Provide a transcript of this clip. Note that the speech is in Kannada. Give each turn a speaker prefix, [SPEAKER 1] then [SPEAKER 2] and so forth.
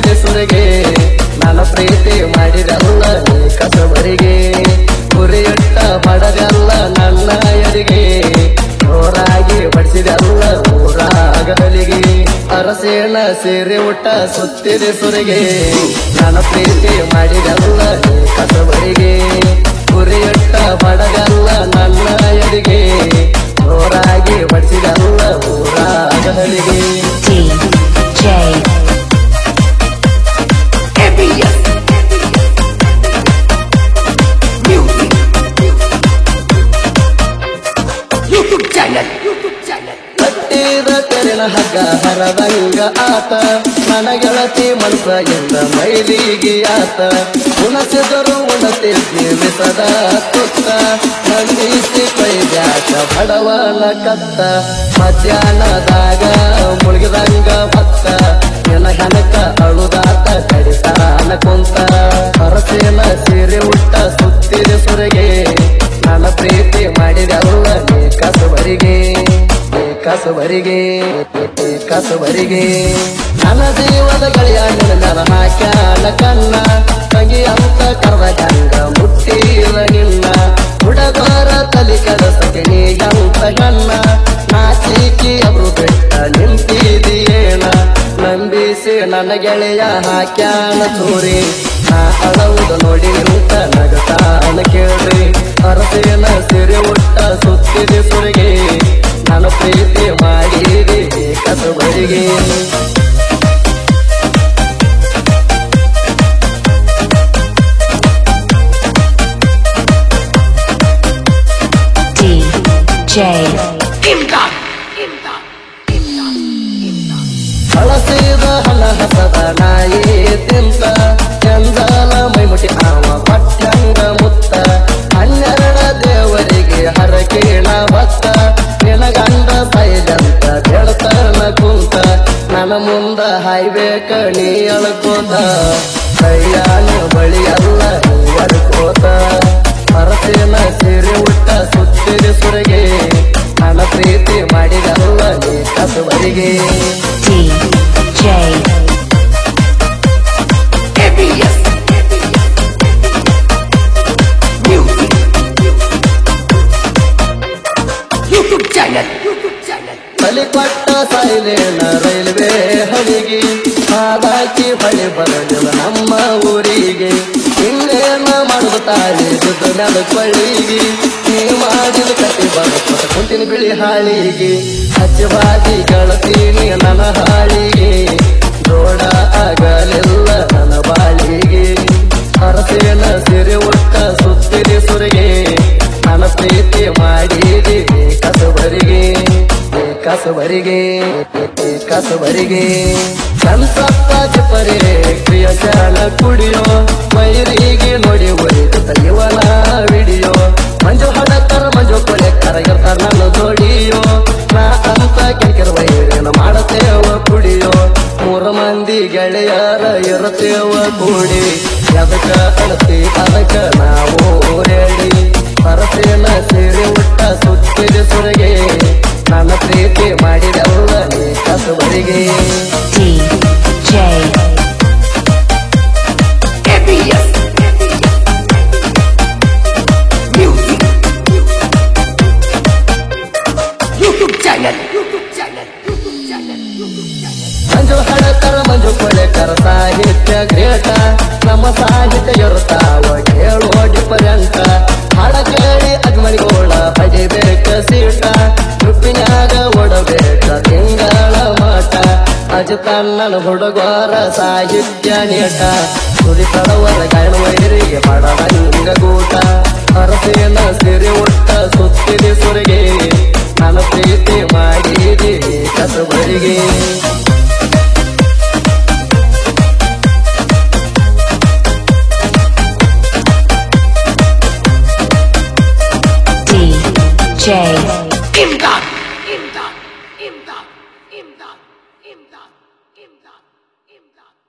[SPEAKER 1] ಸುತ್ತಿದೆ ಸುರಗೆ ನನ್ನ ಪ್ರೀತಿ ಮಾಡಿದಲ್ಲ ನೀ ಕಸಬರಿಗೆ ಗುರಿಯಟ್ಟ ಬಡದಲ್ಲ ನನ್ನ ಎರಿಗೆ ಜೋರಾಗಿ ಬಡಿಸಿದಲ್ಲ ಊರಾಗಲಿಗೆ ಅರಸೇನ ಸೀರೆ ಊಟ ಸುತ್ತಿದೆ ಸುರಗೆ ನನ್ನ ಪ್ರೀತಿ ಮಾಡಿದಲ್ಲ ನೀ ಕಸಬರಿಗೆ ಗುರಿಯಟ್ಟ ಬಡದಲ್ಲ ನನ್ನ ಎರಿಗೆ ಜೋರಾಗಿ ಬಡಿಸಿದಲ್ಲ ಊರಾಗಲಿಗೆ ಕಟ್ಟಿದ ತೆರನ ಹಗ್ಗ ಹರದಂಗ ಆತ ನನ್ನ ಗೆಳತಿ ಮನಸ ಎಂದ ಮೈಲಿಗೆ ಆತ ಉಣಸಿದರು ಉಣತಿದ್ದಿ ವಿಸದ ತುತ್ತ ನಂದಿಸಿ ಕೈದ್ಯಾಕ ಬಡವನ ಕತ್ತ ಮಧ್ಯಾಹ್ನದಾಗ ಮುಳುಗಿದಂಗ ಭತ್ತ ನಿನ್ನ ಹೆನಕ ಅಳುದಾತ ಕಡಿತಾನ ಕುಂತ ಅರಸೇನ ಸೀರೆ ಉಟ್ಟ ಸುತ್ತಿದೆ ಸುರಗೆ ನನ್ನ ಪ್ರೀತಿ ಮಾಡಿದಲ್ಲ ನೀ ಕಸಬರಿಗೆ ಕಸಬರಿಗೆ ಕಸಬರಿಗೆ ನನ್ನ ಜೀವದ ಗಳಿಯ ನನ್ನ ಹಾಕ್ಯಾನ ಕನ್ನ ತಂಗಿ ಅಂತ ಕರ್ದ ಗಂಗ ಮುಟ್ಟಿದ ನಿನ್ನ ಹುಡುಗರ ತಲಿ ಕಡಸಕ್ಕೆ ನೀ ಅಂತ ಗನ್ನ ನಾಚಿಕಿ ಅವರು ಬೆಟ್ಟ ನಿಂತಿದೀಯೇನ ನಂಬಿಸಿ ನನ್ನ ಗೆಳೆಯ ಹಾಕ್ಯಾನ ಚೂರಿ ನಾ ಅಳವುದು ನೋಡಿ ನಿಂತ ನಗತಾನ ಕೇಳ್ರಿ ಅರಸೇನ ಸಿರಿ ಉಟ್ಟ ಸುತ್ತಿದೆ ಸುರಿಗೆ ನನ್ನ ಪ್ರೀತಿ ಮಾಡಿದೆ ಕಸಬರಿಗೆ ಹಳಸಿದ ಹಣ ಹಸದ ನಾಯಿ ತಿಂತ ಚಂದಲ ಮೈಮುಟಿ ಆವ ಪಟ್ಟಂಗ ಮುತ್ತ 12 ದೇವರಿಗೆ ಹರಕೇಣ ಭತ್ತ ನಿನ ಗಂಡ ಸೈಜಂತ ಬೆಳತನ ಕುಂತ ನನ್ನ ಮುಂದ ಹಾಯ್ಬೇಕ ನೀ ಅಳ್ಕೋತ ಕೈಯಾನ ಬಳಿಯಲ್ಲ ನೀ ಅಡ್ಕೋತ ಅರಸೇನ ಸೀರೆ ಉಟ್ಟ ಸುತ್ತಿದೆ ಸುರಗೆ ನನ್ನ ಪ್ರೀತಿ ಮಾಡಿದಲ್ಲ ನೀ ಕಸಬರಿಗೆ ಬಲಿಪಟ್ಟ ಸಾಯಿಲೇನ ರೈಲ್ವೆ ಹಳಿಗೆ ಹಾದಾಕಿ ಬಳಿ ಬರಲಿಲ್ಲ ನಮ್ಮ ಊರಿಗೆ ಹಿಂಗೇನ ಮಾಡುದು ತಾಳಿ ದುಡ್ಡು ನೆಲಕೊಳ್ಳಿಗೆ ನೀ ಮಾಡಿದ ಕಟ್ಟಿ ಬರುತ್ತ ಕುಂತಿನ ಬಿಳಿ ಹಾಳಿಗೆ ಹಚ್ಚಬಾದಿ ಗೆಳತೀನಿ ನನ್ನ ಹಾಳಿಗೆ ಜೋಡ ಆಗಲಿಲ್ಲ ನನ್ನ ಬಾಳಿಗೆ ಅರಸೇನ ಸಿರಿ ಉಟ್ಟ ಸುತ್ತಿದೆ ಸುರಿಗೆ ನನ್ನ ಪ್ರೀತಿ ಮಾಡಿದೆ ಕಸಬರಿಗೆ ಕಸಬರಿಗೆ ಕಸಬರಿಗೆ ಕನ್ಸಪ್ಪ ಚಿಪರೆ ಕ್ರಿಯಶಾಲ ಕುಡಿಯೋ ಮೈರಿಗೆ ನೋಡಿ ಒಯ್ದು ಇವನ ವಿಡಿಯೋ ಮಂಜು ಹಡಕರ ಮಂಜು ಕೊಲೆಕರ ಇರ್ತಾರ ನನ್ನ ಜೋಡಿಯೋ ನಾ ಅಂತ ಕಿರಿಕಿರ ವೈರೇನ ಮಾಡತೇವ ಕುಡಿಯೋ 3 ಮಂದಿ ಗೆಳೆಯರ ಇರತೇವ ಕೂಡಿ ಎದಕ ಅಳತಿ ಅದಕ್ಕ ನಾವು ರೆಡಿ ಅರಸೇನ ಸೀರೆ ಉಟ್ಟ ಸುತ್ತಿದೆ ಸುರಗೆ ನನ್ನ ಪ್ರೀತಿ ಮಾಡಿದಲ್ಲ ನೀ ಕಸಬರಿಗೆ ಮಂಜು ಹಡಕರ ಮಂಜು ಕೊಳೆಕರ ಸಾಹಿತ್ಯ ಗ್ರೇಟ ನಮ್ಮ ಸಾಹಿತ್ಯ ಇರುತ್ತಾವ ಕೇಳೋ ಡಿಫರೆಂಟ ಹಾಡ ಕೇಳಿ ಅಗ್ಮನಿಗೋಳ ಬಡಿಬೇಕ ಸೀಟ ತೃಪ್ಪಿನ್ಯಾಗ ಒಡಬೇಕ ತಿಂಗಳ ಮಾಟ ಅಜತನ್ನನ ಹುಡುಗರ ಸಾಹಿತ್ಯ ನೀಟ ಸುರಿ ತಡವರ ಗಾಯನ ವೈರಿಗೆ ಮಾಡದಂಗ ಗೂಟ ಅರಸೇನ ಸಿರಿ ಉಟ್ಟ ಸುತ್ತಿದೆ ಸುರಿಗೆ ನನ್ನ ಪ್ರೀತಿ ಮಾಡಿದೆ ಕಸಬರಿಗೆ
[SPEAKER 2] Imdad! Imdad! Imdad! Imdad! Imdad! Imdad! Imdad!